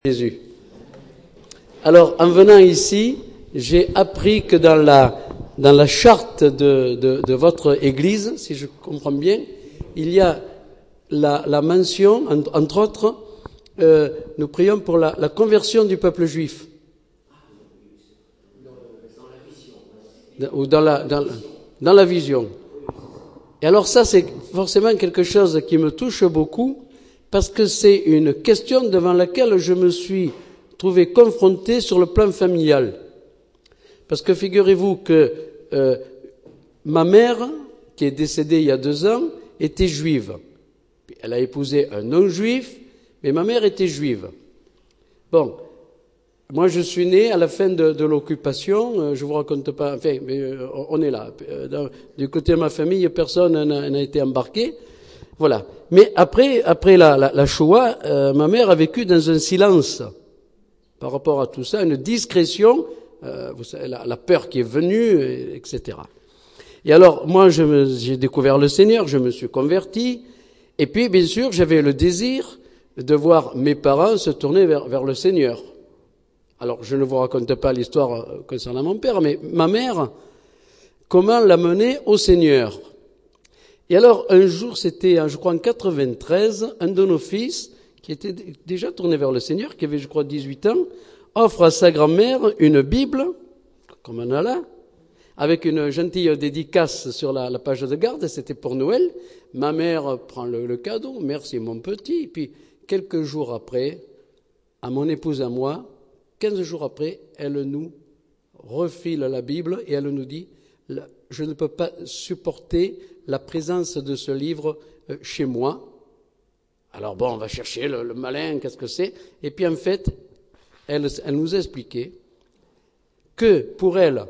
Jésus. Alors, en venant ici, j'ai appris que dans la charte de votre Église, si je comprends bien, il y a la mention, entre autres, nous prions pour la conversion du peuple juif. Ou dans la vision. Et alors ça, c'est forcément quelque chose qui me touche beaucoup, parce que c'est une question devant laquelle je me suis trouvé confronté sur le plan familial. Parce que figurez-vous que ma mère, qui est décédée il y a 2 ans, était juive. Elle a épousé un non-juif, mais ma mère était juive. Bon, moi je suis né à la fin de l'occupation, je vous raconte pas, enfin, mais on est là. Du côté de ma famille, personne n'a été embarqué. Voilà. Mais après la Shoah, ma mère a vécu dans un silence par rapport à tout ça, une discrétion, vous savez, la peur qui est venue, etc. Et alors, moi, j'ai découvert le Seigneur, je me suis converti, et puis, bien sûr, j'avais le désir de voir mes parents se tourner vers le Seigneur. Alors, je ne vous raconte pas l'histoire concernant mon père, mais ma mère, comment l'amener au Seigneur. Et alors, un jour, c'était, je crois, en 93, un de nos fils, qui était déjà tourné vers le Seigneur, qui avait, je crois, 18 ans, offre à sa grand-mère une Bible, comme on a là, avec une gentille dédicace sur la page de garde, c'était pour Noël. Ma mère prend le cadeau, merci mon petit, et puis quelques jours après, à mon épouse et à moi, 15 jours après, elle nous refile la Bible et elle nous dit « Je ne peux pas supporter la présence de ce livre chez moi. » Alors bon, on va chercher le malin, qu'est-ce que c'est? Et puis en fait, elle nous a expliqué que pour elle,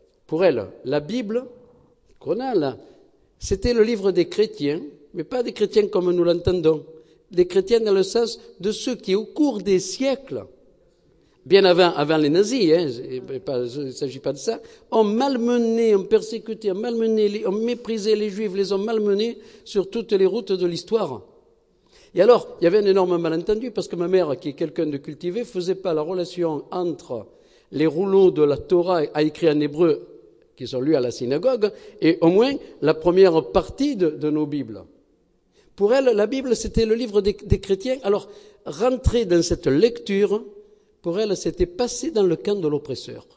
la Bible qu'on a là, c'était le livre des chrétiens, mais pas des chrétiens comme nous l'entendons, des chrétiens dans le sens de ceux qui, au cours des siècles, bien avant les nazis, il ne s'agit pas de ça, ont malmené, ont persécuté, ont méprisé les juifs, les ont malmenés sur toutes les routes de l'histoire. Et alors, il y avait un énorme malentendu, parce que ma mère, qui est quelqu'un de cultivé, faisait pas la relation entre les rouleaux de la Torah à écrit en hébreu, qui sont lus à la synagogue, et au moins la première partie de nos Bibles. Pour elle, la Bible, c'était le livre des chrétiens. Alors, rentrer dans cette lecture, pour elle, c'était passer dans le camp de l'oppresseur.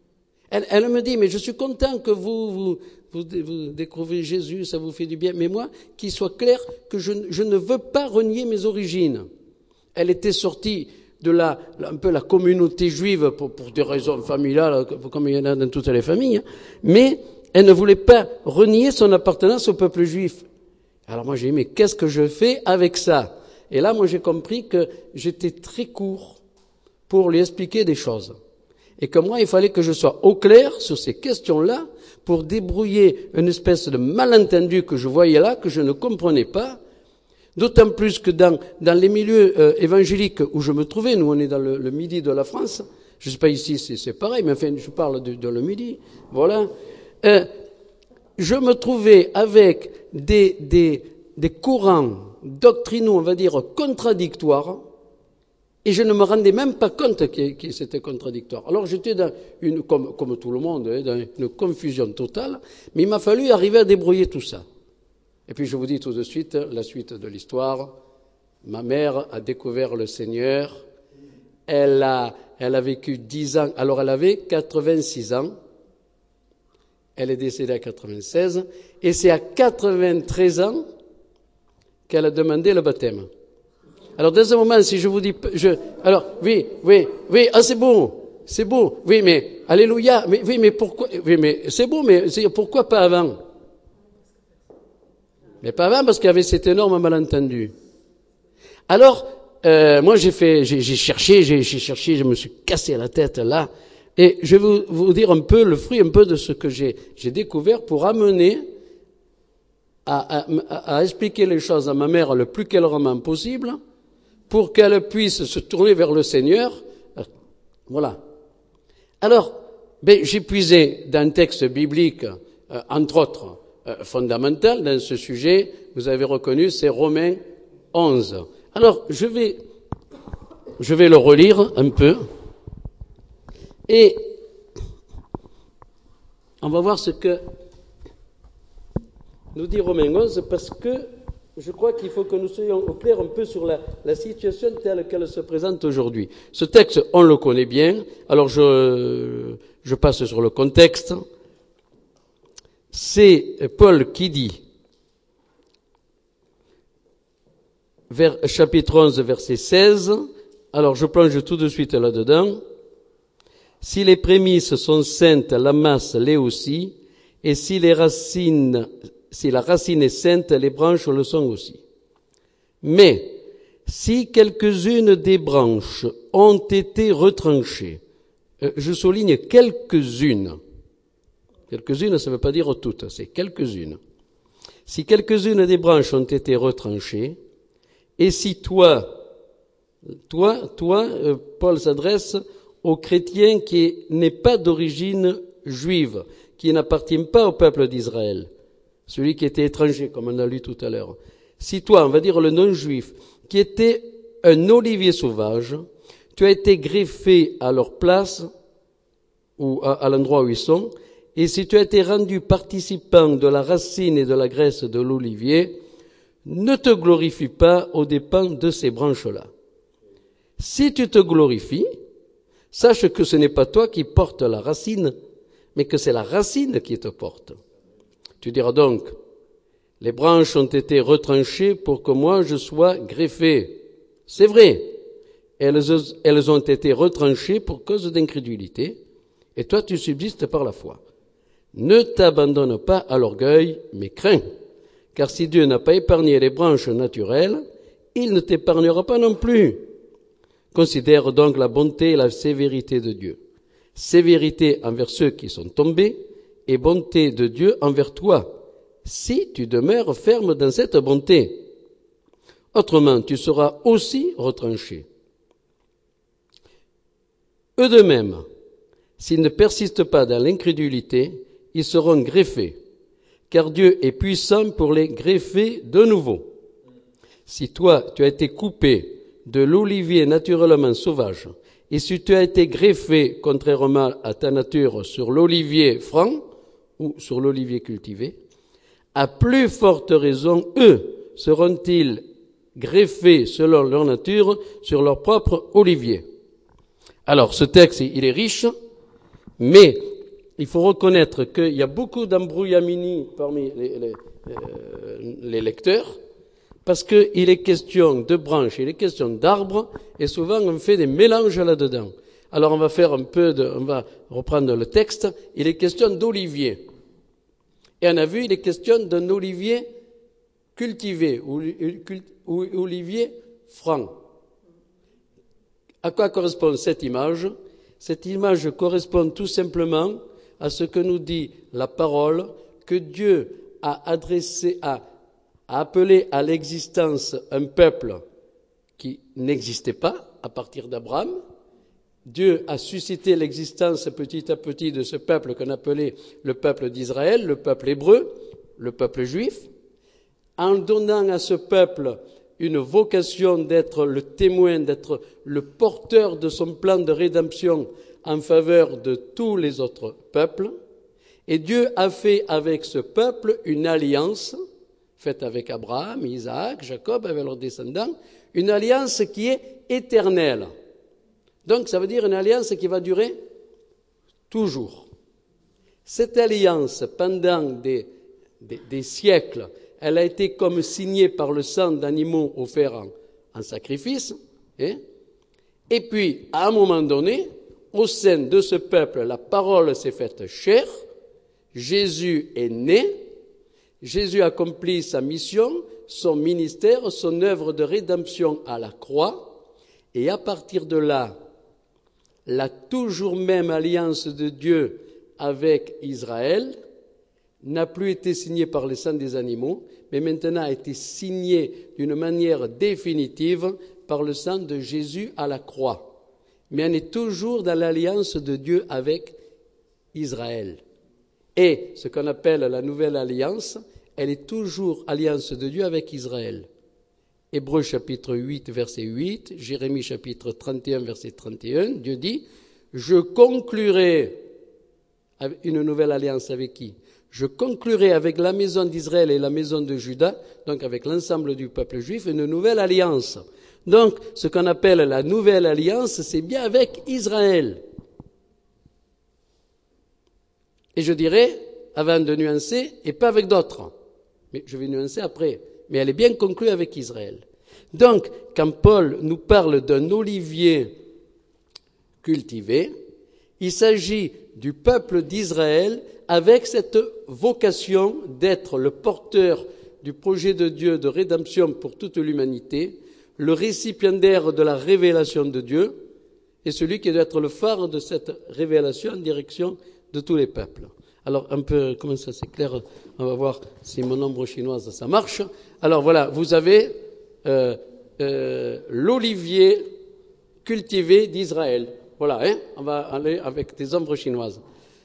Elle me dit, mais je suis content que vous découvrez Jésus, ça vous fait du bien. Mais moi, qu'il soit clair que je ne veux pas renier mes origines. Elle était sortie de un peu la communauté juive pour des raisons familiales, comme il y en a dans toutes les familles. Mais elle ne voulait pas renier son appartenance au peuple juif. Alors moi, j'ai dit, mais qu'est-ce que je fais avec ça? Et là, moi, j'ai compris que j'étais très court pour lui expliquer des choses. Et que moi, il fallait que je sois au clair sur ces questions-là pour débrouiller une espèce de malentendu que je voyais là, que je ne comprenais pas. D'autant plus que dans les milieux évangéliques où je me trouvais, nous on est dans le midi de la France, je ne sais pas ici c'est pareil, mais enfin je parle de le midi, voilà. Je me trouvais avec des courants doctrinaux, on va dire, contradictoires, et je ne me rendais même pas compte que c'était contradictoire. Alors j'étais comme tout le monde, dans une confusion totale, mais il m'a fallu arriver à débrouiller tout ça. Et puis je vous dis tout de suite la suite de l'histoire. Ma mère a découvert le Seigneur. Elle a vécu 10 ans. Alors elle avait 86 ans. Elle est décédée à 96. Et c'est à 93 ans qu'elle a demandé le baptême. Alors dans un moment, si je vous dis... alors, oui, c'est beau. Oui, mais, alléluia. Mais pourquoi... Oui, mais c'est beau, mais pourquoi pas avant? Mais pas avant, parce qu'il y avait cet énorme malentendu. Alors, moi j'ai cherché, je me suis cassé la tête là, et je vais vous dire un peu le fruit un peu de ce que j'ai découvert pour amener à expliquer les choses à ma mère le plus clairement possible, pour qu'elle puisse se tourner vers le Seigneur. Voilà. Alors, j'ai puisé dans un texte biblique, entre autres, fondamental dans ce sujet, vous avez reconnu, c'est Romains 11. Alors, je vais je vais le relire un peu. Et on va voir ce que nous dit Romains 11, parce que je crois qu'il faut que nous soyons au clair un peu sur la situation telle qu'elle se présente aujourd'hui. Ce texte, on le connaît bien. Alors je passe sur le contexte. C'est Paul qui dit, chapitre 11, verset 16, alors je plonge tout de suite là-dedans. Si les prémices sont saintes, la masse l'est aussi, et si la racine est sainte, les branches le sont aussi. Mais si quelques-unes des branches ont été retranchées, je souligne quelques-unes. Quelques-unes, ça ne veut pas dire toutes, c'est quelques-unes. Si quelques-unes des branches ont été retranchées, et si toi, Paul s'adresse aux chrétiens qui n'est pas d'origine juive, qui n'appartient pas au peuple d'Israël, celui qui était étranger, comme on a lu tout à l'heure. Si toi, on va dire le non-juif, qui était un olivier sauvage, tu as été greffé à leur place, ou à l'endroit où ils sont, et si tu as été rendu participant de la racine et de la graisse de l'olivier, ne te glorifie pas aux dépens de ces branches-là. Si tu te glorifies, sache que ce n'est pas toi qui portes la racine, mais que c'est la racine qui te porte. Tu diras donc, les branches ont été retranchées pour que moi je sois greffé. C'est vrai, elles ont été retranchées pour cause d'incrédulité, et toi tu subsistes par la foi. Ne t'abandonne pas à l'orgueil, mais crains, car si Dieu n'a pas épargné les branches naturelles, il ne t'épargnera pas non plus. Considère donc la bonté et la sévérité de Dieu. Sévérité envers ceux qui sont tombés et bonté de Dieu envers toi, si tu demeures ferme dans cette bonté. Autrement, tu seras aussi retranché. Eux de même, s'ils ne persistent pas dans l'incrédulité, ils seront greffés, car Dieu est puissant pour les greffer de nouveau. Si toi, tu as été coupé de l'olivier naturellement sauvage, et si tu as été greffé, contrairement à ta nature, sur l'olivier franc, ou sur l'olivier cultivé, à plus forte raison, eux seront-ils greffés selon leur nature sur leur propre olivier. Alors, ce texte, il est riche, mais il faut reconnaître qu'il y a beaucoup d'embrouillamini parmi les lecteurs, parce qu'il est question de branches, il est question d'arbres, et souvent on fait des mélanges là-dedans. Alors on va reprendre le texte, il est question d'olivier. Et on a vu, il est question d'un olivier cultivé, ou olivier franc. À quoi correspond cette image? Cette image correspond tout simplement à ce que nous dit la parole, que Dieu a appelé à l'existence un peuple qui n'existait pas à partir d'Abraham. Dieu a suscité l'existence petit à petit de ce peuple qu'on appelait le peuple d'Israël, le peuple hébreu, le peuple juif, en donnant à ce peuple une vocation d'être le témoin, d'être le porteur de son plan de rédemption en faveur de tous les autres peuples. Et Dieu a fait avec ce peuple une alliance, faite avec Abraham, Isaac, Jacob, avec leurs descendants, une alliance qui est éternelle. Donc ça veut dire une alliance qui va durer toujours. Cette alliance, pendant des siècles, elle a été comme signée par le sang d'animaux offerts en sacrifice. Et puis, à un moment donné, au sein de ce peuple, la parole s'est faite chair, Jésus est né, Jésus accomplit sa mission, son ministère, son œuvre de rédemption à la croix, et à partir de là, la toujours même alliance de Dieu avec Israël n'a plus été signée par le sang des animaux, mais maintenant a été signée d'une manière définitive par le sang de Jésus à la croix. Mais on est toujours dans l'alliance de Dieu avec Israël. Et ce qu'on appelle la nouvelle alliance, elle est toujours alliance de Dieu avec Israël. Hébreux chapitre 8, verset 8, Jérémie chapitre 31, verset 31, Dieu dit « Je conclurai une nouvelle alliance avec qui ? Je conclurai avec la maison d'Israël et la maison de Juda, donc avec l'ensemble du peuple juif, une nouvelle alliance. » Donc, ce qu'on appelle la nouvelle alliance, c'est bien avec Israël. Et je dirais, avant de nuancer, et pas avec d'autres. Mais je vais nuancer après. Mais elle est bien conclue avec Israël. Donc, quand Paul nous parle d'un olivier cultivé, il s'agit du peuple d'Israël avec cette vocation d'être le porteur du projet de Dieu de rédemption pour toute l'humanité, le récipiendaire de la révélation de Dieu et celui qui doit être le phare de cette révélation en direction de tous les peuples. Alors, un peu, comment ça s'éclaire ? On va voir si mon ombre chinoise, ça marche. Alors voilà, vous avez l'olivier cultivé d'Israël. Voilà, hein, on va aller avec des ombres chinoises.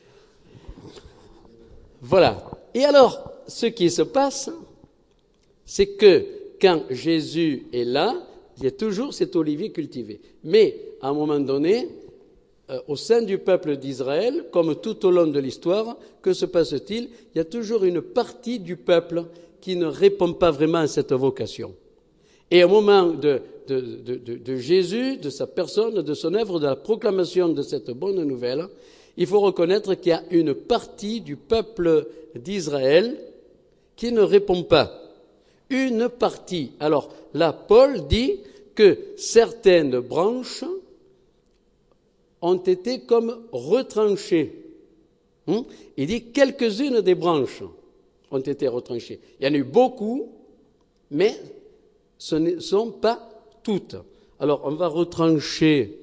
Voilà. Et alors, ce qui se passe, c'est que quand Jésus est là, il y a toujours cet olivier cultivé. Mais, à un moment donné, au sein du peuple d'Israël, comme tout au long de l'histoire, que se passe-t-il ? Il y a toujours une partie du peuple qui ne répond pas vraiment à cette vocation. Et au moment de Jésus, de sa personne, de son œuvre, de la proclamation de cette bonne nouvelle, il faut reconnaître qu'il y a une partie du peuple d'Israël qui ne répond pas. Une partie. Alors là, Paul dit que certaines branches ont été comme retranchées. Il dit quelques-unes des branches ont été retranchées. Il y en a eu beaucoup, mais ce ne sont pas toutes. Alors, on va retrancher,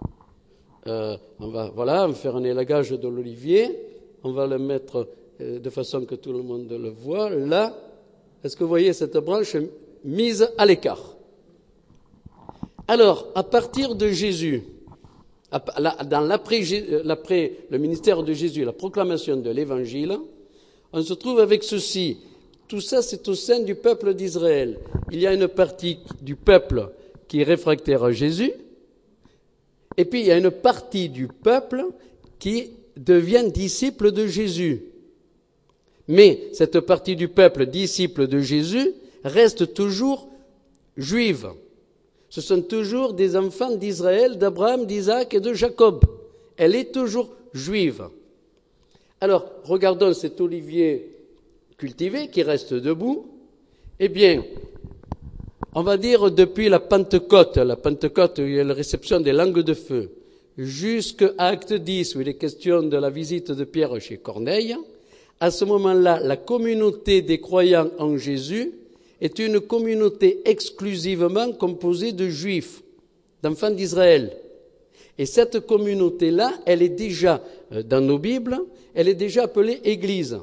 on va faire un élagage de l'olivier, on va le mettre de façon que tout le monde le voit. Là, est-ce que vous voyez cette branche mise à l'écart ? Alors, à partir de Jésus, dans l'après le ministère de Jésus, la proclamation de l'Évangile, on se trouve avec ceci. Tout ça, c'est au sein du peuple d'Israël. Il y a une partie du peuple qui est réfractaire à Jésus, et puis il y a une partie du peuple qui devient disciple de Jésus. Mais cette partie du peuple disciple de Jésus reste toujours juive. Ce sont toujours des enfants d'Israël, d'Abraham, d'Isaac et de Jacob. Elle est toujours juive. Alors, regardons cet olivier cultivé qui reste debout. Eh bien, on va dire depuis la Pentecôte, où il y a la réception des langues de feu, jusqu'à Acte 10, où il est question de la visite de Pierre chez Corneille, à ce moment-là, la communauté des croyants en Jésus est une communauté exclusivement composée de juifs, d'enfants d'Israël. Et cette communauté-là, elle est déjà, dans nos Bibles, elle est déjà appelée Église.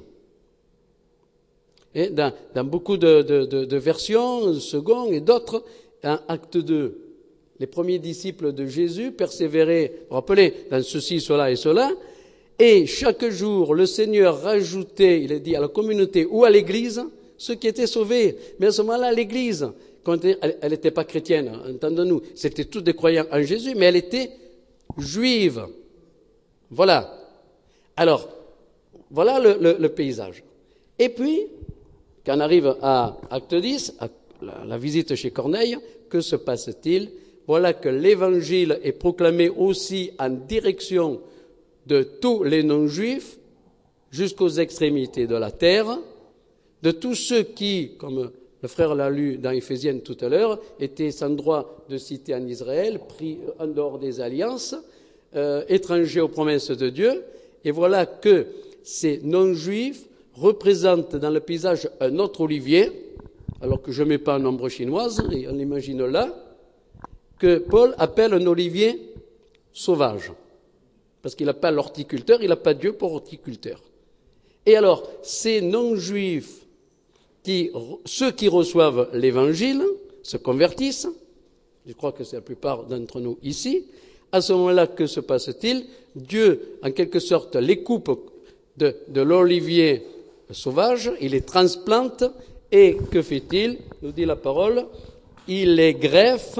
Et dans beaucoup de versions, second et d'autres, en Acte 2, les premiers disciples de Jésus persévéraient, vous vous rappelez, dans ceci, cela et cela, et chaque jour, le Seigneur rajoutait, il est dit, à la communauté ou à l'Église, ceux qui étaient sauvés. Mais à ce moment-là, l'Église, elle n'était pas chrétienne, entendons-nous, c'était tous des croyants en Jésus, mais elle était juive. Voilà. Alors, voilà le paysage. Et puis, quand on arrive à Acte 10, à la visite chez Corneille, que se passe-t-il ? Voilà que l'Évangile est proclamé aussi en direction de tous les non-juifs jusqu'aux extrémités de la terre, de tous ceux qui, comme le frère l'a lu dans Éphésiens tout à l'heure, étaient sans droit de cité en Israël, pris en dehors des alliances, étrangers aux promesses de Dieu. Et voilà que ces non-juifs représentent dans le paysage un autre olivier, alors que je ne mets pas en ombre chinoise, et on l'imagine là, que Paul appelle un olivier sauvage. Parce qu'il n'a pas l'horticulteur, il n'a pas Dieu pour horticulteur. Et alors, ces non-juifs, ceux qui reçoivent l'Évangile, se convertissent, je crois que c'est la plupart d'entre nous ici, à ce moment-là, que se passe-t-il ? Dieu, en quelque sorte, les coupe de l'olivier sauvage, il les transplante, et que fait-il ? Nous dit la parole, il les greffe.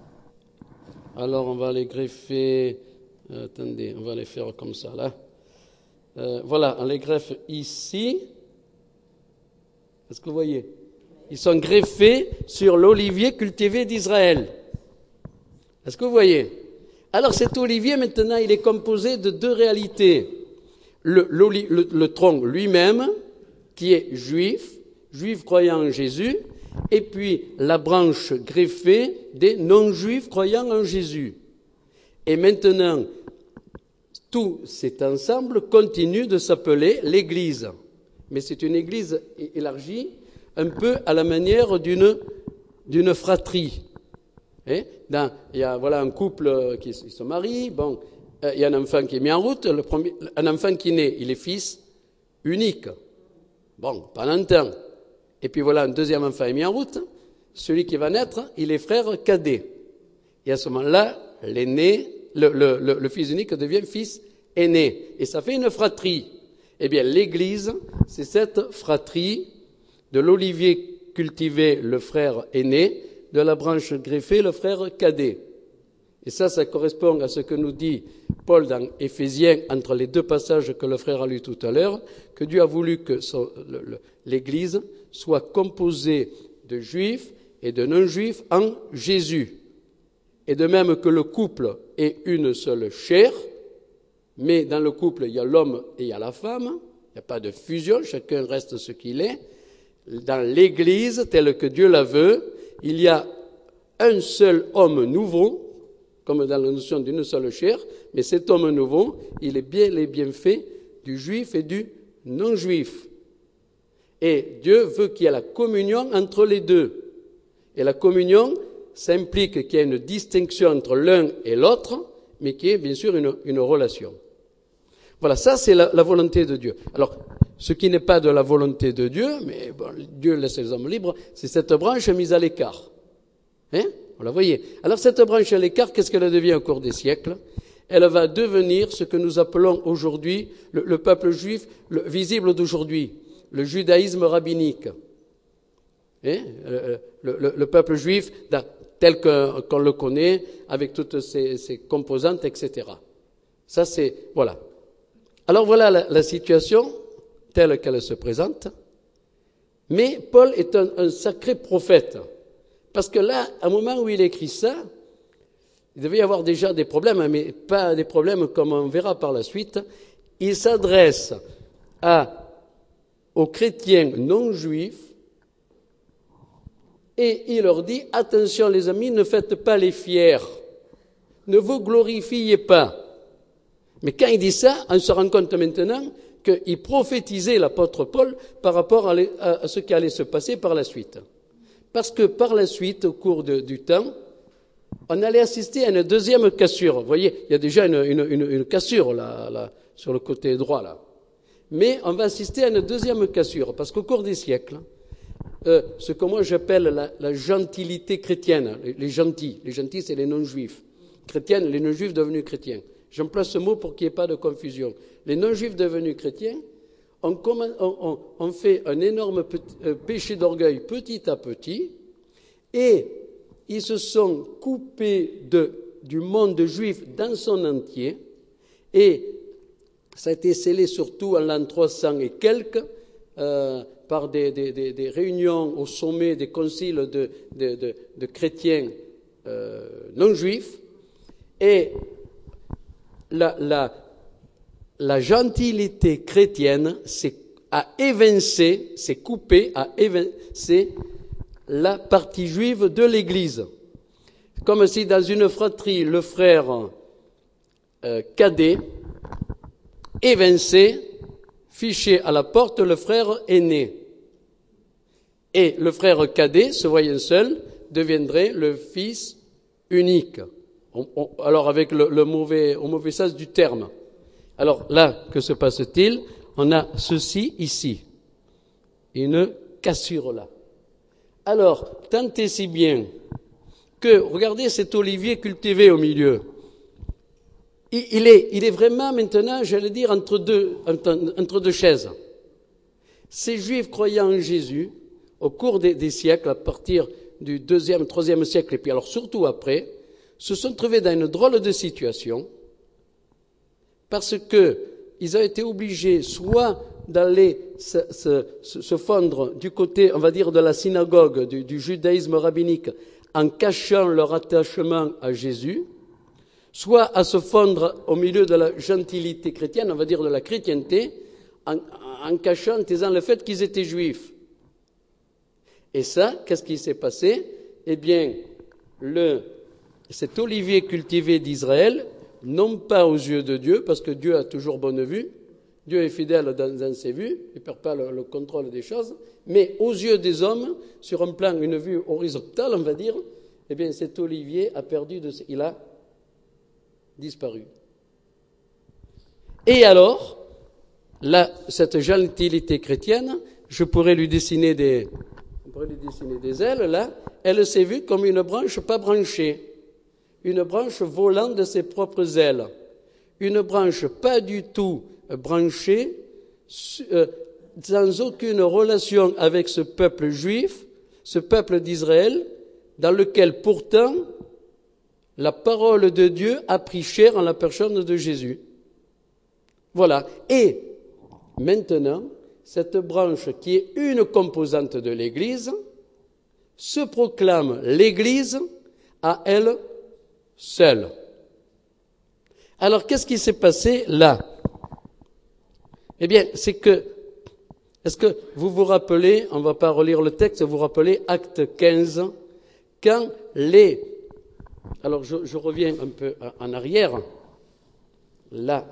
Alors on va les greffer, attendez, on va les faire comme ça là. Voilà, on les greffe ici. Est-ce que vous voyez? Ils sont greffés sur l'olivier cultivé d'Israël. Est-ce que vous voyez? Alors cet olivier maintenant il est composé de deux réalités. Le tronc lui-même, qui est juif croyant en Jésus, et puis la branche greffée des non-juifs croyant en Jésus. Et maintenant, tout cet ensemble continue de s'appeler l'Église. Mais c'est une Église élargie, un peu à la manière d'une fratrie. Il y a un couple qui se marie, il y a un enfant qui est mis en route, un enfant qui naît, il est fils unique. Pas longtemps. Et puis voilà, un deuxième enfant est mis en route, celui qui va naître, il est frère cadet. Et à ce moment-là, l'aîné, le fils unique devient fils aîné. Et ça fait une fratrie. Eh bien, l'Église, c'est cette fratrie de l'olivier cultivé, le frère aîné, de la branche greffée, le frère cadet. Et ça correspond à ce que nous dit Paul dans Éphésiens, entre les deux passages que le frère a lus tout à l'heure, que Dieu a voulu que l'Église soit composée de juifs et de non-juifs en Jésus. Et de même que le couple est une seule chair, mais dans le couple, il y a l'homme et il y a la femme, il n'y a pas de fusion, chacun reste ce qu'il est. Dans l'Église, telle que Dieu la veut, il y a un seul homme nouveau, comme dans la notion d'une seule chair, mais cet homme nouveau, il est bien les bienfaits du juif et du non-juif. Et Dieu veut qu'il y ait la communion entre les deux. Et la communion, ça implique qu'il y ait une distinction entre l'un et l'autre, mais qu'il y ait bien sûr une relation. Voilà, ça c'est la volonté de Dieu. Alors, ce qui n'est pas de la volonté de Dieu, mais Dieu laisse les hommes libres, c'est cette branche mise à l'écart. Vous la voyez. Alors cette branche à l'écart, qu'est-ce qu'elle devient au cours des siècles? Elle va devenir ce que nous appelons aujourd'hui le peuple juif visible d'aujourd'hui, le judaïsme rabbinique. Le peuple juif tel qu'on le connaît, avec toutes ses composantes, etc. Ça c'est, voilà. Alors voilà la situation telle qu'elle se présente. Mais Paul est un sacré prophète. Parce que là, à un moment où il écrit ça, il devait y avoir déjà des problèmes, mais pas des problèmes comme on verra par la suite. Il s'adresse aux chrétiens non juifs et il leur dit, attention les amis, ne faites pas les fiers, ne vous glorifiez pas. Mais quand il dit ça, on se rend compte maintenant qu'il prophétisait l'apôtre Paul par rapport à ce qui allait se passer par la suite. Parce que par la suite, au cours du temps, on allait assister à une deuxième cassure. Vous voyez, il y a déjà une cassure là, sur le côté droit, là. Mais on va assister à une deuxième cassure, parce qu'au cours des siècles, ce que moi j'appelle la gentilité chrétienne, les gentils c'est les non-juifs, chrétiennes, les non-juifs devenus chrétiens. J'emploie ce mot pour qu'il n'y ait pas de confusion. Les non-juifs devenus chrétiens, on fait un énorme péché d'orgueil petit à petit, et ils se sont coupés du monde juif dans son entier, et ça a été scellé surtout en l'an 300 et quelques, par des réunions au sommet des conciles de chrétiens non-juifs, et la gentilité chrétienne a évincé la partie juive de l'Église. Comme si dans une fratrie, le frère cadet évinçait, fichait à la porte le frère aîné. Et le frère cadet, se voyant seul, deviendrait le fils unique. Alors avec au mauvais sens du terme. Alors là, que se passe-t-il? On a ceci ici, une cassure là. Alors, tant et si bien que, regardez cet olivier cultivé au milieu. Il est vraiment maintenant, j'allais dire, entre deux chaises. Ces Juifs croyant en Jésus, au cours des siècles, à partir du 2e, 3e siècle, et puis alors surtout après, se sont trouvés dans une drôle de situation parce qu'ils ont été obligés soit d'aller se fondre du côté, on va dire, de la synagogue, du judaïsme rabbinique, en cachant leur attachement à Jésus, soit à se fondre au milieu de la gentilité chrétienne, on va dire de la chrétienté, en cachant, en disant le fait qu'ils étaient juifs. Et ça, qu'est-ce qui s'est passé? Eh bien, cet olivier cultivé d'Israël, non pas aux yeux de Dieu, parce que Dieu a toujours bonne vue, Dieu est fidèle dans ses vues, il ne perd pas le contrôle des choses, mais aux yeux des hommes, sur un plan, une vue horizontale, on va dire, eh bien, cet olivier a perdu il a disparu. Et alors, cette gentilité chrétienne, je pourrais lui dessiner des ailes, là, elle s'est vue comme une branche pas branchée, une branche volant de ses propres ailes, une branche pas du tout branchée, sans aucune relation avec ce peuple juif, ce peuple d'Israël, dans lequel pourtant la parole de Dieu a pris chair en la personne de Jésus. Voilà. Et maintenant, cette branche qui est une composante de l'Église se proclame l'Église à elle seule. Alors, qu'est-ce qui s'est passé là? Eh bien, c'est que, est-ce que vous vous rappelez, on ne va pas relire le texte, vous vous rappelez Acte 15, quand alors je reviens un peu en arrière, là,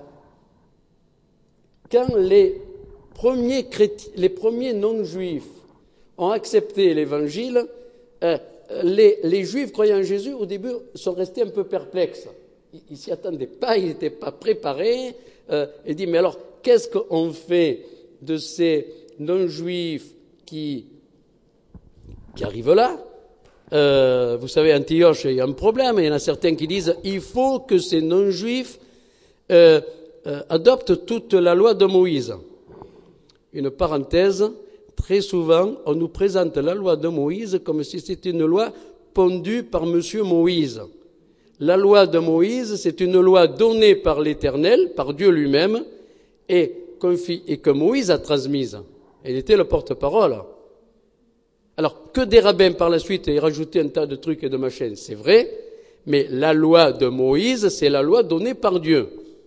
quand les premiers non-juifs ont accepté l'évangile, les juifs croyant en Jésus, au début, sont restés un peu perplexes. Ils ne s'y attendaient pas, ils n'étaient pas préparés. Ils disent, mais alors, qu'est-ce qu'on fait de ces non-juifs qui arrivent là? Vous savez, à Antioche, il y a un problème. Il y en a certains qui disent, il faut que ces non-juifs adoptent toute la loi de Moïse. Une parenthèse, très souvent, on nous présente la loi de Moïse comme si c'était une loi pondue par Monsieur Moïse. La loi de Moïse, c'est une loi donnée par l'Éternel, par Dieu lui-même, et que Moïse a transmise. Il était le porte-parole. Alors, que des rabbins par la suite aient rajouté un tas de trucs et de machins, c'est vrai, mais la loi de Moïse, c'est la loi donnée par Dieu.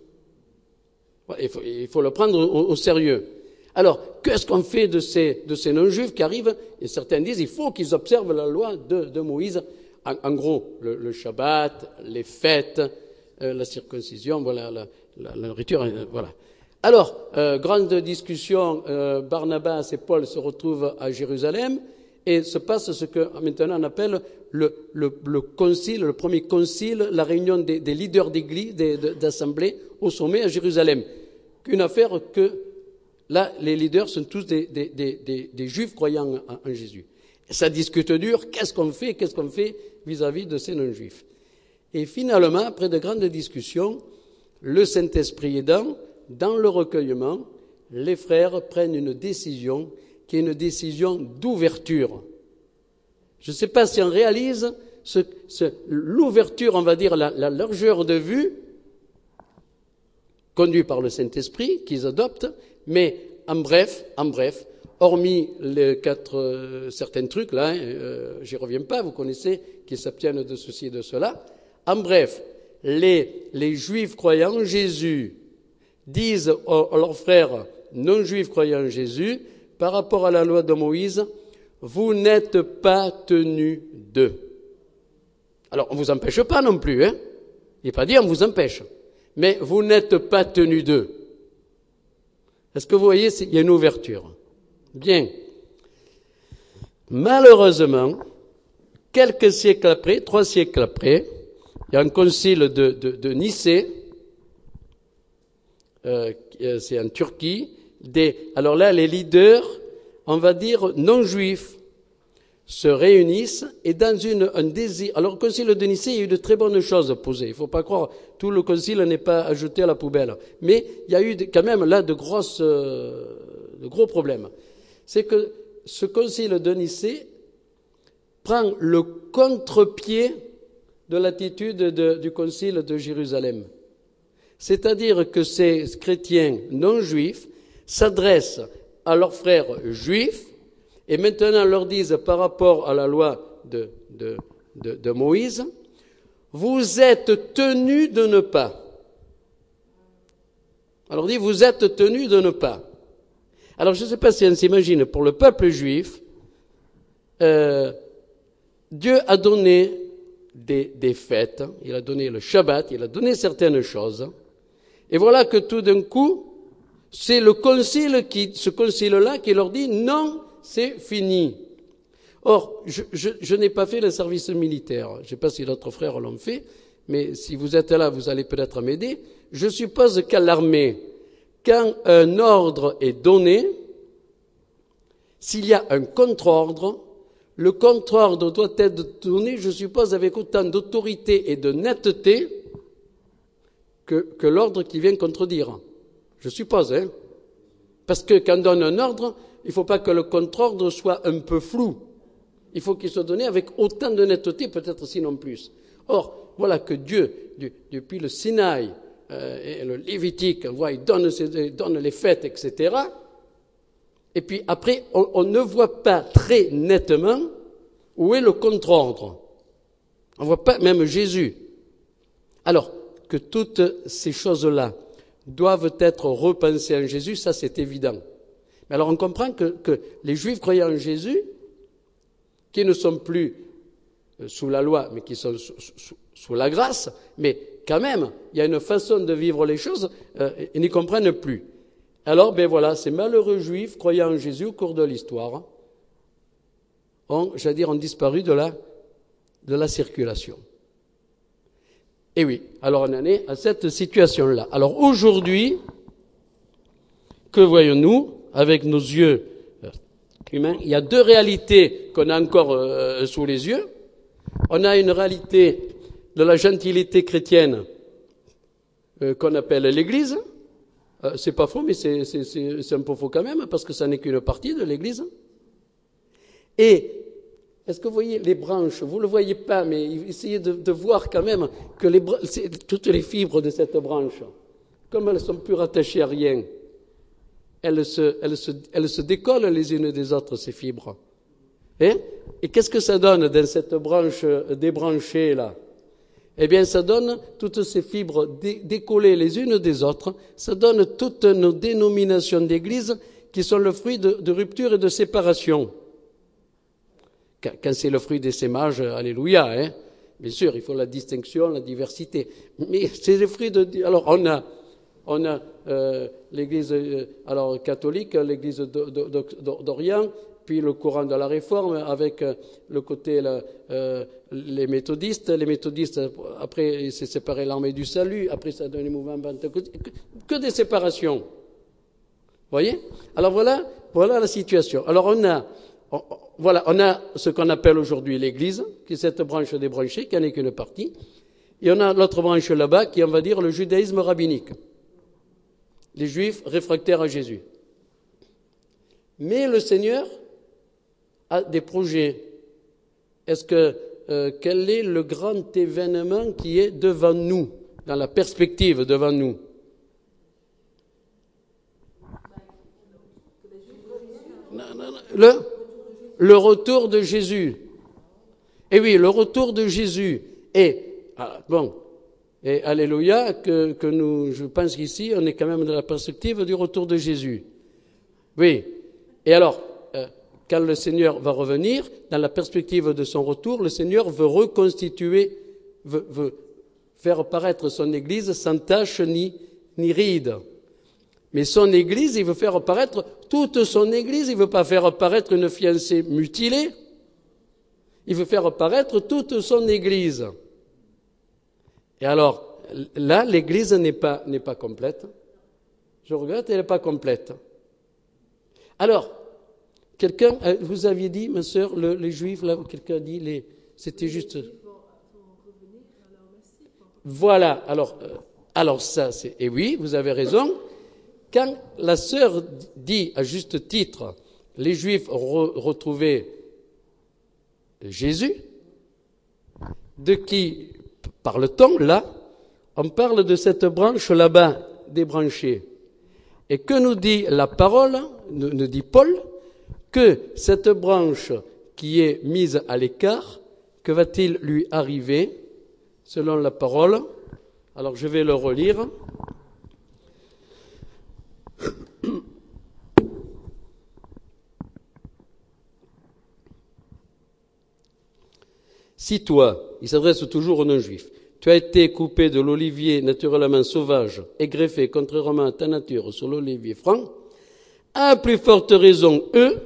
Il faut le prendre au sérieux. Alors, qu'est-ce qu'on fait de ces non-juifs qui arrivent? Et certains disent il faut qu'ils observent la loi de Moïse. En gros, le Shabbat, les fêtes, la circoncision, voilà, la nourriture, voilà. Alors, grande discussion, Barnabas et Paul se retrouvent à Jérusalem et se passe ce que maintenant on appelle le concile, le premier concile, la réunion des leaders d'église, d'assemblée au sommet à Jérusalem. Une affaire que, là, les leaders sont tous des juifs croyant en Jésus. Ça discute dur, qu'est-ce qu'on fait vis-à-vis de ces non-juifs. Et finalement, après de grandes discussions, le Saint-Esprit aidant, dans le recueillement, les frères prennent une décision qui est une décision d'ouverture. Je ne sais pas si on réalise l'ouverture, on va dire, la largeur de vue, conduite par le Saint-Esprit, qu'ils adoptent, mais en bref, hormis les certains trucs, là, j'y reviens pas, vous connaissez, qui s'abstiennent de ceci et de cela. En bref, les Juifs croyant en Jésus disent à leurs frères non-Juifs croyant en Jésus, par rapport à la loi de Moïse, vous n'êtes pas tenus d'eux. Alors, on ne vous empêche pas non plus, hein. Il n'est pas dit on vous empêche, mais vous n'êtes pas tenus d'eux. Est-ce que vous voyez, il y a une ouverture? Bien. Malheureusement, quelques siècles après, 3 siècles après, il y a un concile de Nicée, c'est en Turquie. Alors là, les leaders, on va dire non-juifs, se réunissent et dans un désir. Alors, le concile de Nicée, il y a eu de très bonnes choses posées. Il ne faut pas croire, tout le concile n'est pas ajouté à la poubelle. Mais il y a eu quand même là de gros problèmes. C'est que ce concile de Nicée prend le contre-pied de l'attitude du concile de Jérusalem. C'est-à-dire que ces chrétiens non juifs s'adressent à leurs frères juifs et maintenant leur disent par rapport à la loi de Moïse, vous êtes tenus de ne pas. Alors dit, vous êtes tenus de ne pas. Alors je ne sais pas si on s'imagine, pour le peuple juif, Dieu a donné des fêtes, il a donné le Shabbat, il a donné certaines choses, et voilà que tout d'un coup, c'est ce concile-là qui leur dit non, c'est fini. Or, je n'ai pas fait le service militaire, je ne sais pas si d'autres frères l'ont fait, mais si vous êtes là, vous allez peut-être m'aider. Je suppose qu'à l'armée, quand un ordre est donné, s'il y a un contre-ordre, le contre-ordre doit être donné, je suppose, avec autant d'autorité et de netteté que l'ordre qui vient contredire. Je suppose, hein. Parce que quand on donne un ordre, il ne faut pas que le contre-ordre soit un peu flou. Il faut qu'il soit donné avec autant de netteté, peut-être sinon plus. Or, voilà que Dieu, depuis le Sinaï et le Lévitique, il donne les fêtes, etc. Et puis après, on ne voit pas très nettement où est le contre-ordre. On ne voit pas même Jésus. Alors, que toutes ces choses-là doivent être repensées en Jésus, ça c'est évident. Mais alors on comprend que les Juifs croyant en Jésus, qui ne sont plus sous la loi, mais qui sont sous la grâce, mais quand même, il y a une façon de vivre les choses, ils n'y comprennent plus. Alors, ben voilà, ces malheureux Juifs croyant en Jésus au cours de l'histoire ont disparu de la circulation. Et oui, alors on en est à cette situation-là. Alors aujourd'hui, que voyons-nous avec nos yeux humains? Il y a deux réalités qu'on a encore sous les yeux. On a une réalité de la gentilité chrétienne qu'on appelle l'Église. C'est pas faux, mais c'est un peu faux quand même, parce que ça n'est qu'une partie de l'Église. Et est-ce que vous voyez les branches? Vous ne le voyez pas, mais essayez de voir quand même que toutes les fibres de cette branche, comme elles ne sont plus rattachées à rien, elles se décollent les unes des autres, ces fibres. Et qu'est-ce que ça donne dans cette branche débranchée là? Eh bien, ça donne toutes ces fibres décollées les unes des autres, ça donne toutes nos dénominations d'église qui sont le fruit de rupture et de séparation. Quand c'est le fruit d'essaimage, alléluia, hein. Bien sûr, il faut la distinction, la diversité. Mais c'est le fruit de... Alors, on a l'église catholique, l'église d'Orient, puis le courant de la Réforme, avec le côté les méthodistes. Les méthodistes, après, c'est séparé l'armée du salut, après ça donne les mouvements pentecôtistes. Que des séparations. Vous voyez? Alors voilà la situation. Alors on a ce qu'on appelle aujourd'hui l'Église, qui est cette branche débranchée, qui n'en est qu'une partie. Et on a l'autre branche là-bas, qui est, on va dire, le judaïsme rabbinique. Les Juifs réfractaires à Jésus. Mais le Seigneur a des projets. Quel est le grand événement qui est devant nous, dans la perspective devant nous? Le retour de Jésus. Et oui, le retour de Jésus. Et alléluia, que nous, je pense qu'ici, on est quand même dans la perspective du retour de Jésus. Oui. Et alors, quand le Seigneur va revenir, dans la perspective de son retour, le Seigneur veut reconstituer, veut faire paraître son Église sans tache ni ride. Mais son Église, il veut faire apparaître toute son Église, il ne veut pas faire apparaître une fiancée mutilée, il veut faire apparaître toute son Église. Et alors, là, l'Église n'est pas complète. Je regrette, elle n'est pas complète. Alors, quelqu'un, vous aviez dit, ma sœur, les Juifs, là, quelqu'un a dit, c'était juste... Voilà, alors ça, et oui, vous avez raison. Quand la sœur dit, à juste titre, les Juifs retrouvaient de Jésus. De qui parle-t-on là? On parle de cette branche là-bas, débranchée. Et que nous dit la parole, nous dit Paul, que cette branche qui est mise à l'écart, que va-t-il lui arriver selon la parole? Alors je vais le relire. Si toi, il s'adresse toujours aux non-juifs, tu as été coupé de l'olivier naturellement sauvage et greffé contrairement à ta nature sur l'olivier franc, à plus forte raison, eux,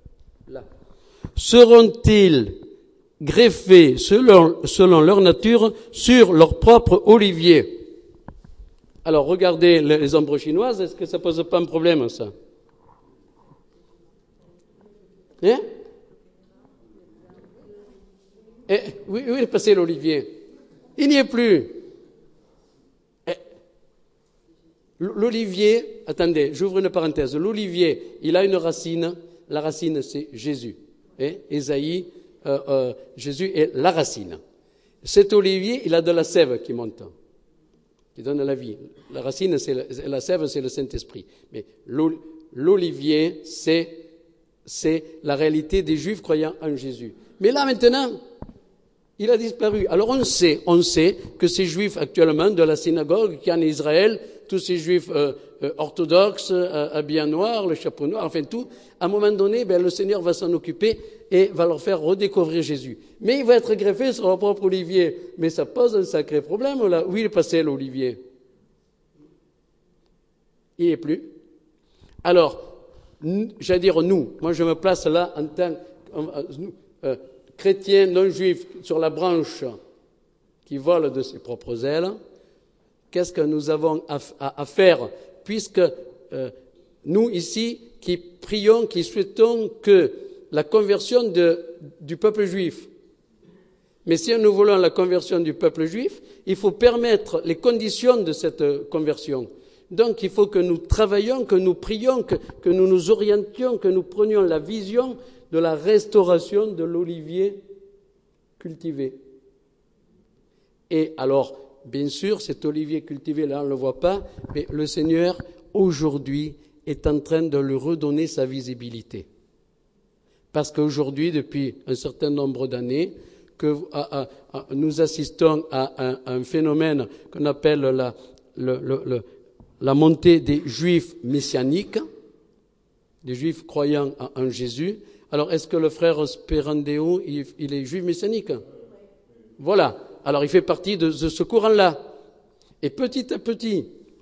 seront-ils greffés selon leur nature sur leur propre olivier. Alors regardez les ombres chinoises, est-ce que ça pose pas un problème ça? Hein? Où est passé l'olivier? Il n'y est plus. L'olivier, attendez, j'ouvre une parenthèse. L'olivier, il a une racine. La racine, c'est Jésus. Ésaïe, Jésus est la racine. Cet olivier, il a de la sève qui monte, qui donne la vie. La racine, la sève, c'est le Saint-Esprit. Mais l'olivier, c'est la réalité des Juifs croyant en Jésus. Mais là, maintenant, il a disparu. Alors on sait que ces Juifs actuellement de la synagogue qui est en Israël, tous ces Juifs orthodoxes, habillés en noir, le chapeau noir, enfin tout, à un moment donné, le Seigneur va s'en occuper et va leur faire redécouvrir Jésus. Mais il va être greffé sur leur propre olivier. Mais ça pose un sacré problème là. Où il est passé l'olivier? Il n'y est plus. Alors, j'allais dire nous, moi je me place là en tant que chrétien non-juif sur la branche qui vole de ses propres ailes. Qu'est-ce que nous avons à faire, puisque nous ici qui prions, qui souhaitons que la conversion du peuple juif. Mais si nous voulons la conversion du peuple juif, il faut permettre les conditions de cette conversion. Donc il faut que nous travaillions, que nous prions, que nous nous orientions, que nous prenions la vision de la restauration de l'olivier cultivé. Et alors, bien sûr, cet olivier cultivé, là, on ne le voit pas, mais le Seigneur, aujourd'hui, est en train de lui redonner sa visibilité. Parce qu'aujourd'hui, depuis un certain nombre d'années, nous assistons à un phénomène qu'on appelle la montée des Juifs messianiques, des Juifs croyant en Jésus. Alors, est-ce que le frère Sperandeo, il est Juif messianique? Voilà. Alors, il fait partie de ce courant-là. Et petit à petit,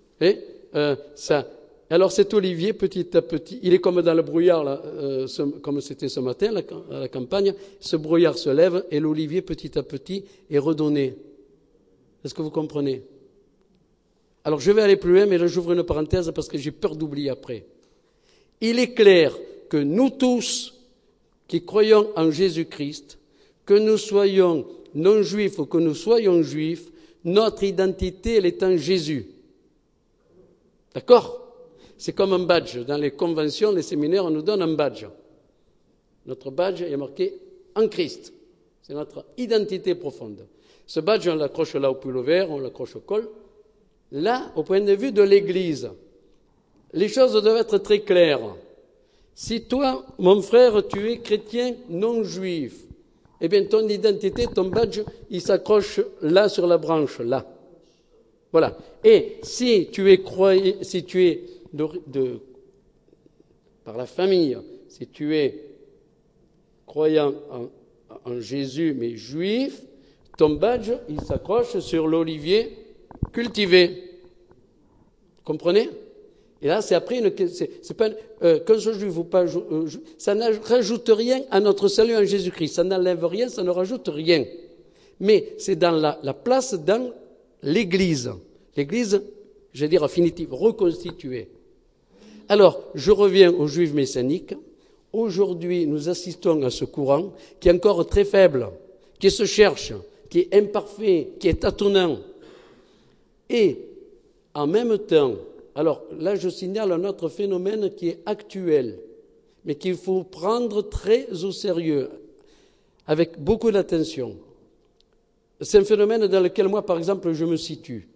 alors cet olivier, petit à petit, il est comme dans le brouillard, là, comme c'était ce matin à la campagne, ce brouillard se lève et l'olivier, petit à petit, est redonné. Est-ce que vous comprenez? Alors, je vais aller plus loin, mais là, j'ouvre une parenthèse parce que j'ai peur d'oublier après. Il est clair que nous tous, qui croyons en Jésus-Christ, que nous soyons non-juifs ou que nous soyons juifs, notre identité, elle est en Jésus. D'accord? C'est comme un badge. Dans les conventions, les séminaires, on nous donne un badge. Notre badge est marqué en Christ. C'est notre identité profonde. Ce badge, on l'accroche là au pull vert, on l'accroche au col. Là, au point de vue de l'Église, les choses doivent être très claires. Si toi, mon frère, tu es chrétien non juif, eh bien ton identité, ton badge, il s'accroche là sur la branche, là. Voilà. Et si tu es par la famille, si tu es croyant en Jésus mais juif, ton badge, il s'accroche sur l'olivier cultivé. Comprenez? Et là, c'est après, c'est pas qu'un seul juif ou pas, ça ne rajoute rien à notre salut en Jésus-Christ. Ça n'enlève rien, ça ne rajoute rien. Mais c'est dans la place dans l'Église. L'Église, je vais dire en définitive, reconstituée. Alors, je reviens aux Juifs messianiques. Aujourd'hui, nous assistons à ce courant qui est encore très faible, qui se cherche, qui est imparfait, qui est tâtonnant. Et, en même temps, alors là, je signale un autre phénomène qui est actuel, mais qu'il faut prendre très au sérieux. avec beaucoup d'attention. C'est un phénomène dans lequel moi, par exemple, je me situe.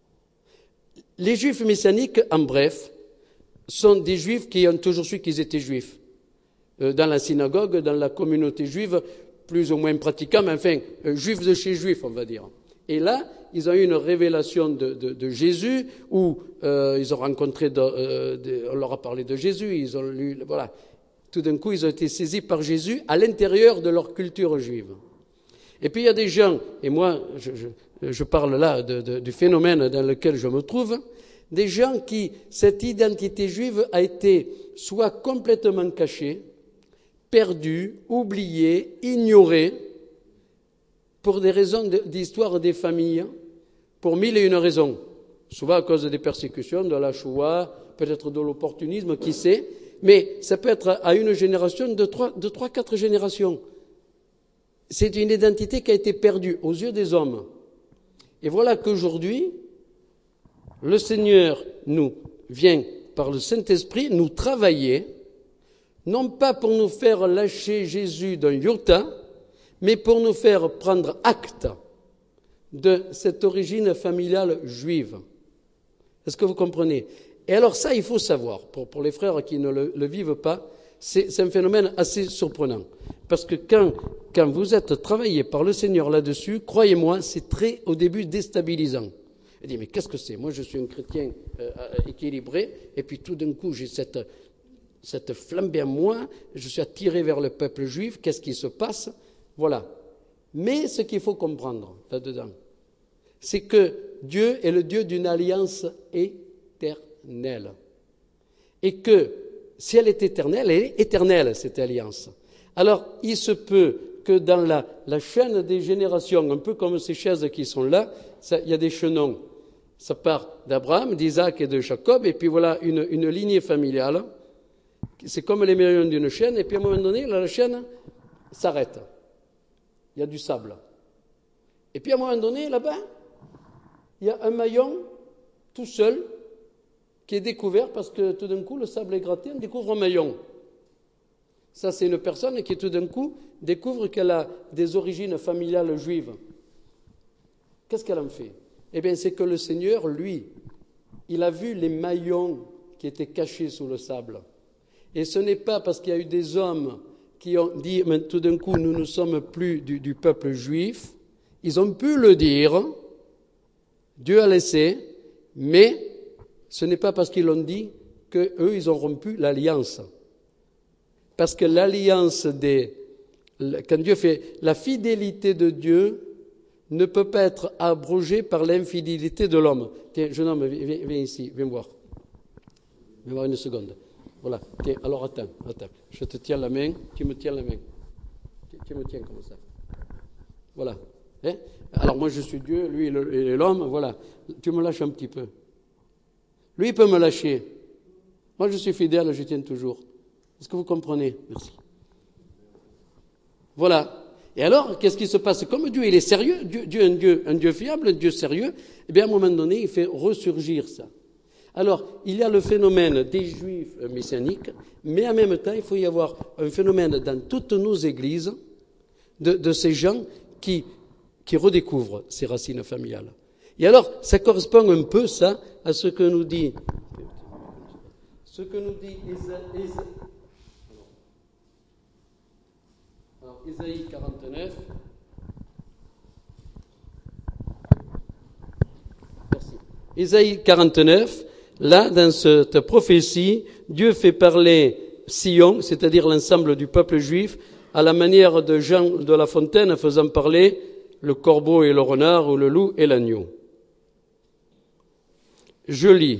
Les juifs messianiques, en bref, sont des juifs qui ont toujours su qu'ils étaient juifs. Dans la synagogue, dans la communauté juive, plus ou moins pratiquants, mais enfin, juifs de chez juifs, on va dire. Et là, ils ont eu une révélation de Jésus, où ils ont rencontré, on leur a parlé de Jésus, ils ont lu, voilà. Tout d'un coup, ils ont été saisis par Jésus à l'intérieur de leur culture juive. Et puis il y a des gens, et moi je parle là du phénomène dans lequel je me trouve, des gens qui, cette identité juive a été soit complètement cachée, perdue, oubliée, ignorée, pour des raisons d'histoire des familles, pour 1001 raisons. Souvent à cause des persécutions, de la Shoah, peut-être de l'opportunisme, qui sait, mais ça peut être à une génération, de 3-4 générations. C'est une identité qui a été perdue aux yeux des hommes. Et voilà qu'aujourd'hui, le Seigneur nous vient, par le Saint-Esprit, nous travailler, non pas pour nous faire lâcher Jésus d'un iota, mais pour nous faire prendre acte de cette origine familiale juive. Est-ce que vous comprenez? Et alors ça, il faut savoir, pour les frères qui ne le vivent pas, c'est un phénomène assez surprenant. Parce que quand vous êtes travaillé par le Seigneur là-dessus, croyez-moi, c'est très, au début, déstabilisant. Il dit, mais qu'est-ce que c'est? Moi, je suis un chrétien équilibré, et puis tout d'un coup, j'ai cette flambée en moi, je suis attiré vers le peuple juif, qu'est-ce qui se passe? Voilà. Mais ce qu'il faut comprendre là-dedans, c'est que Dieu est le Dieu d'une alliance éternelle. Et que, si elle est éternelle, elle est éternelle, cette alliance. Alors, il se peut que dans la chaîne des générations, un peu comme ces chaises qui sont là, il y a des chaînons. Ça part d'Abraham, d'Isaac et de Jacob, et puis voilà une lignée familiale. C'est comme les maillons d'une chaîne, et puis à un moment donné, la chaîne s'arrête. Il y a du sable. Et puis à un moment donné, là-bas, il y a un maillon tout seul qui est découvert parce que tout d'un coup, le sable est gratté, on découvre un maillon. Ça, c'est une personne qui tout d'un coup découvre qu'elle a des origines familiales juives. Qu'est-ce qu'elle en fait? Eh bien, c'est que le Seigneur, lui, il a vu les maillons qui étaient cachés sous le sable. Et ce n'est pas parce qu'il y a eu des hommes qui ont dit, mais tout d'un coup, nous ne sommes plus du peuple juif. Ils ont pu le dire, Dieu a laissé, mais ce n'est pas parce qu'ils l'ont dit qu'eux, ils ont rompu l'alliance. Parce que l'alliance quand Dieu fait la fidélité de Dieu ne peut pas être abrogée par l'infidélité de l'homme. Tiens, jeune homme, viens ici, viens voir. Viens voir une seconde. Voilà. Tiens, alors attends. Je te tiens la main, tu me tiens la main. Tu me tiens comme ça. Voilà. Hein? Alors moi je suis Dieu, lui il est l'homme, voilà. Tu me lâches un petit peu. Lui il peut me lâcher. Moi je suis fidèle, je tiens toujours. Est-ce que vous comprenez? Merci. Voilà. Et alors, qu'est-ce qui se passe? Comme Dieu, il est sérieux, Dieu est un Dieu fiable, un Dieu sérieux, eh bien, à un moment donné, il fait ressurgir ça. Alors, il y a le phénomène des Juifs messianiques, mais en même temps, il faut y avoir un phénomène dans toutes nos églises de ces gens qui redécouvrent ces racines familiales. Et alors, ça correspond un peu, ça, à ce que nous dit Isaïe 49. Merci. Isaïe 49, là, dans cette prophétie, Dieu fait parler Sion, c'est-à-dire l'ensemble du peuple juif, à la manière de Jean de La Fontaine faisant parler le corbeau et le renard, ou le loup et l'agneau. Je lis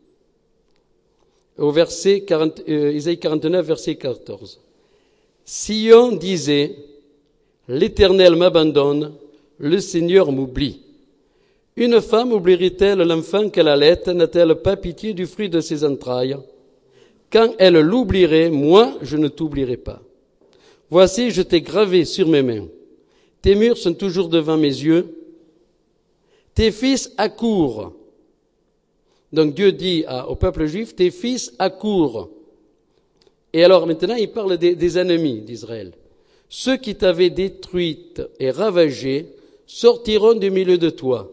au verset Isaïe 49, verset 14. Sion disait, l'Éternel m'abandonne, le Seigneur m'oublie. Une femme oublierait-elle l'enfant qu'elle allait, n'a-t-elle pas pitié du fruit de ses entrailles? Quand elle l'oublierait, moi, je ne t'oublierai pas. Voici, je t'ai gravé sur mes mains. Tes murs sont toujours devant mes yeux. Tes fils accourent. Donc Dieu dit au peuple juif, tes fils accourent. Et alors maintenant, il parle des ennemis d'Israël. Ceux qui t'avaient détruite et ravagée sortiront du milieu de toi.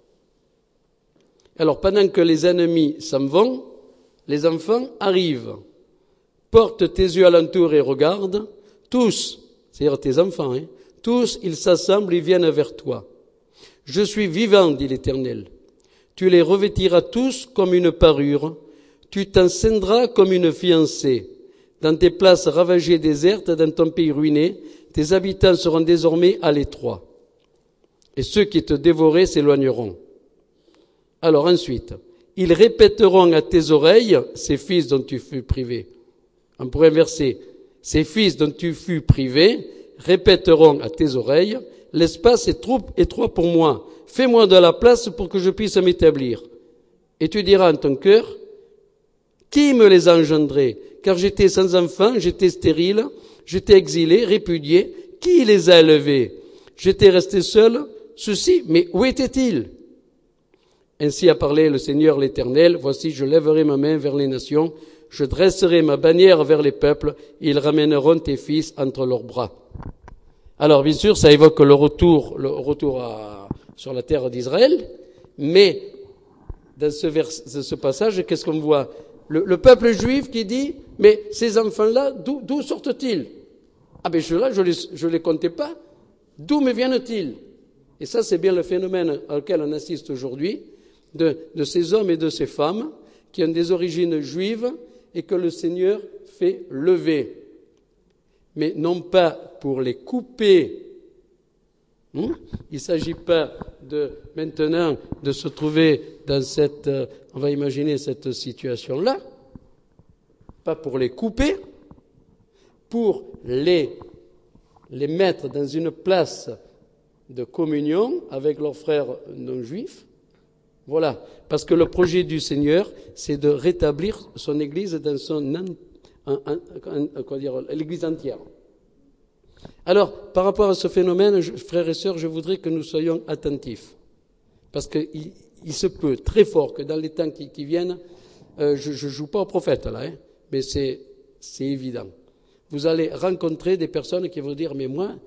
Alors, pendant que les ennemis s'en vont, les enfants arrivent. Porte tes yeux alentour et regarde. Tous, c'est-à-dire tes enfants, tous, ils s'assemblent et viennent vers toi. Je suis vivant, dit l'Éternel. Tu les revêtiras tous comme une parure. Tu t'enceindras comme une fiancée. Dans tes places ravagées et désertes, dans ton pays ruiné, tes habitants seront désormais à l'étroit. Et ceux qui te dévoraient s'éloigneront. Alors ensuite, ils répéteront à tes oreilles ces fils dont tu fus privé. On pourrait inverser. Ces fils dont tu fus privé répéteront à tes oreilles, l'espace est trop étroit pour moi. Fais-moi de la place pour que je puisse m'établir. Et tu diras en ton cœur, qui me les a engendrés? Car j'étais sans enfant, j'étais stérile, j'étais exilé, répudié. Qui les a élevés? J'étais resté seul. Ceux-ci, mais où étaient-ils? Ainsi a parlé le Seigneur l'Éternel. Voici, je lèverai ma main vers les nations. Je dresserai ma bannière vers les peuples. Et ils ramèneront tes fils entre leurs bras. Alors, bien sûr, ça évoque le retour sur la terre d'Israël. Mais, dans ce passage, qu'est-ce qu'on voit? Le peuple juif qui dit, mais ces enfants-là, d'où sortent-ils? Ah ben, je les comptais pas. D'où me viennent-ils? Et ça, c'est bien le phénomène auquel on assiste aujourd'hui, de ces hommes et de ces femmes qui ont des origines juives et que le Seigneur fait lever. Mais non pas pour les couper. Il ne s'agit pas maintenant de se trouver dans on va imaginer cette situation-là, pas pour les couper, pour les mettre dans une place de communion avec leurs frères non-juifs. Voilà, parce que le projet du Seigneur, c'est de rétablir son Église dans l'Église entière. Alors, par rapport à ce phénomène, frères et sœurs, je voudrais que nous soyons attentifs, parce qu'il se peut très fort que dans les temps qui viennent, je joue pas au prophète là, mais c'est évident. Vous allez rencontrer des personnes qui vont dire, mais moi,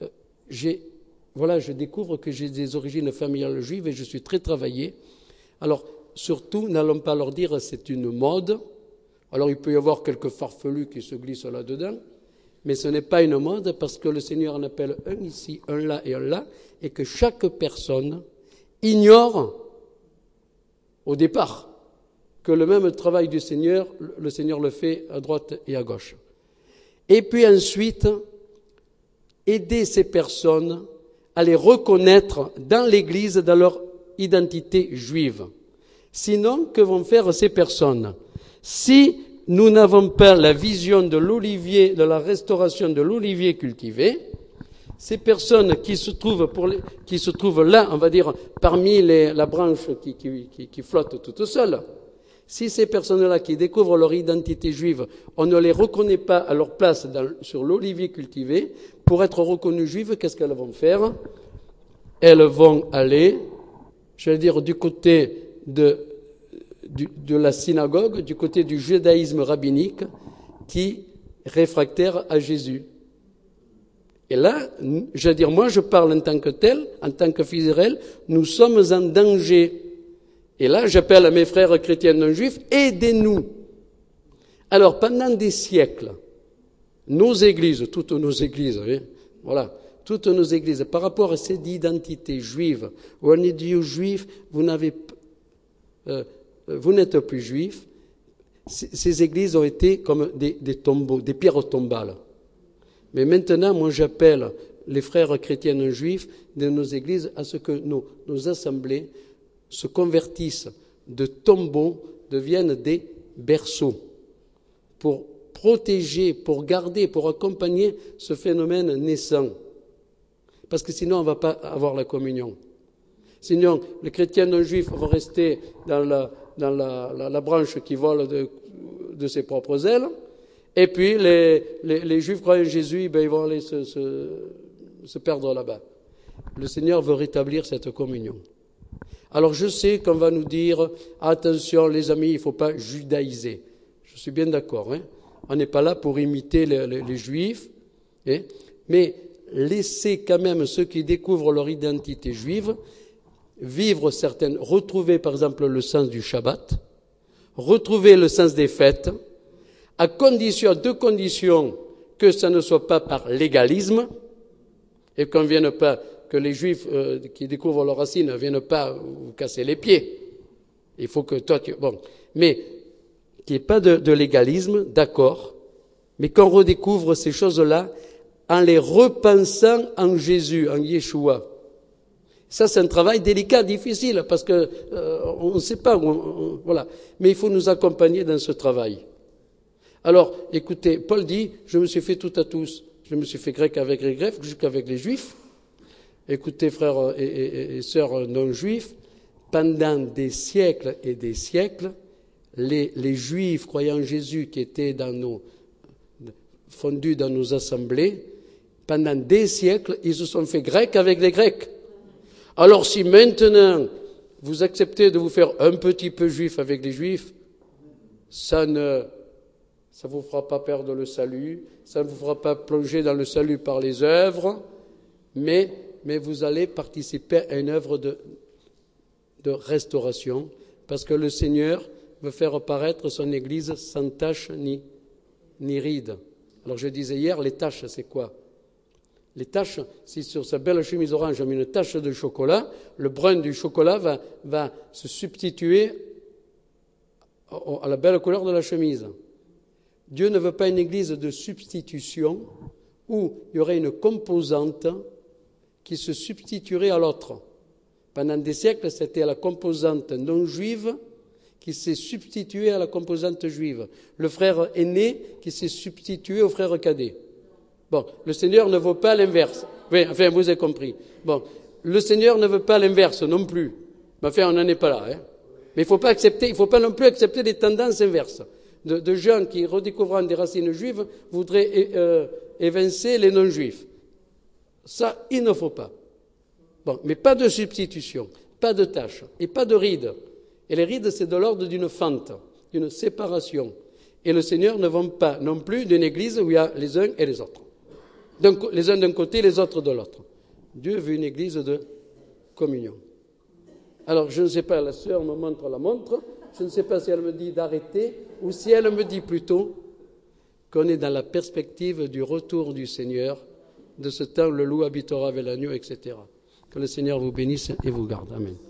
je découvre que j'ai des origines familiales juives et je suis très travaillé. Alors, surtout, n'allons pas leur dire c'est une mode. Alors, il peut y avoir quelques farfelus qui se glissent là-dedans, mais ce n'est pas une mode parce que le Seigneur en appelle un ici, un là et un là, et que chaque personne ignore au départ que le même travail du Seigneur, le Seigneur le fait à droite et à gauche. Et puis ensuite, aider ces personnes à les reconnaître dans l'Église, dans leur identité juive. Sinon, que vont faire ces personnes? Si nous n'avons pas la vision de l'olivier, de la restauration de l'olivier cultivé, ces personnes qui se trouvent là, on va dire, parmi la branche qui flotte toute seule, si ces personnes-là qui découvrent leur identité juive, on ne les reconnaît pas à leur place sur l'olivier cultivé, pour être reconnues juives, qu'est-ce qu'elles vont faire? Elles vont aller, du côté de la synagogue, du côté du judaïsme rabbinique, qui est réfractaire à Jésus. Et là, moi je parle en tant que tel, en tant que fils d'Israël, nous sommes en danger. Et là, j'appelle à mes frères chrétiens non juifs, aidez-nous. Alors, pendant des siècles, nos églises, toutes nos églises, toutes nos églises, par rapport à cette identité juive, où on est dit aux juifs, vous n'êtes plus juifs, ces églises ont été comme des tombeaux, des pierres tombales. Mais maintenant, moi j'appelle les frères chrétiens non juifs de nos églises à ce que nos assemblées se convertissent de tombeaux, deviennent des berceaux, pour protéger, pour garder, pour accompagner ce phénomène naissant. Parce que sinon, on ne va pas avoir la communion. Sinon, les chrétiens non juifs vont rester dans la branche qui vole de ses propres ailes, et puis les juifs croyant en Jésus, ils vont aller se perdre là-bas. Le Seigneur veut rétablir cette communion. Alors je sais qu'on va nous dire, attention les amis, il ne faut pas judaïser. Je suis bien d'accord, On n'est pas là pour imiter les juifs, mais laissez quand même ceux qui découvrent leur identité juive vivre certaines, retrouver par exemple le sens du Shabbat, retrouver le sens des fêtes, à deux conditions, que ça ne soit pas par légalisme, et qu'on vienne pas, que les Juifs qui découvrent leurs racines ne viennent pas vous casser les pieds. Il faut que toi, mais qu'il n'y ait pas de légalisme, d'accord, mais qu'on redécouvre ces choses-là en les repensant en Jésus, en Yeshua. Ça, c'est un travail délicat, difficile, parce que on ne sait pas, voilà. Mais il faut nous accompagner dans ce travail. Alors, écoutez, Paul dit, je me suis fait tout à tous. Je me suis fait grec avec les Grecs, jusqu'avec les Juifs. Écoutez, frères et sœurs non-juifs, pendant des siècles et des siècles, les Juifs croyant en Jésus qui étaient fondus dans nos assemblées, pendant des siècles, ils se sont fait grecs avec les Grecs. Alors si maintenant vous acceptez de vous faire un petit peu juif avec les Juifs, ça vous fera pas perdre le salut, ça ne vous fera pas plonger dans le salut par les œuvres, mais vous allez participer à une œuvre de restauration, parce que le Seigneur veut faire apparaître son Église sans tache ni ride. Alors je disais hier, les taches, c'est quoi? Les taches, si sur sa belle chemise orange on met une tache de chocolat, le brun du chocolat va se substituer à la belle couleur de la chemise. Dieu ne veut pas une église de substitution où il y aurait une composante qui se substituerait à l'autre. Pendant des siècles, c'était la composante non juive qui s'est substituée à la composante juive. Le frère aîné qui s'est substitué au frère cadet. Bon, le Seigneur ne veut pas l'inverse. Oui, enfin, vous avez compris. Bon, le Seigneur ne veut pas l'inverse non plus. Mais enfin, on n'en est pas là. Hein. Mais il ne faut pas non plus accepter des tendances inverses. De gens qui, redécouvrant des racines juives, voudraient évincer les non-juifs. Ça, il ne faut pas. Bon, mais pas de substitution, pas de tâche et pas de rides. Et les rides, c'est de l'ordre d'une fente, d'une séparation. Et le Seigneur ne veut pas non plus d'une église où il y a les uns et les autres. Donc, les uns d'un côté, les autres de l'autre. Dieu veut une église de communion. Alors, je ne sais pas, la sœur me montre la montre, je ne sais pas si elle me dit d'arrêter ou si elle me dit plutôt qu'on est dans la perspective du retour du Seigneur, de ce temps où le loup habitera avec l'agneau, etc. Que le Seigneur vous bénisse et vous garde. Amen.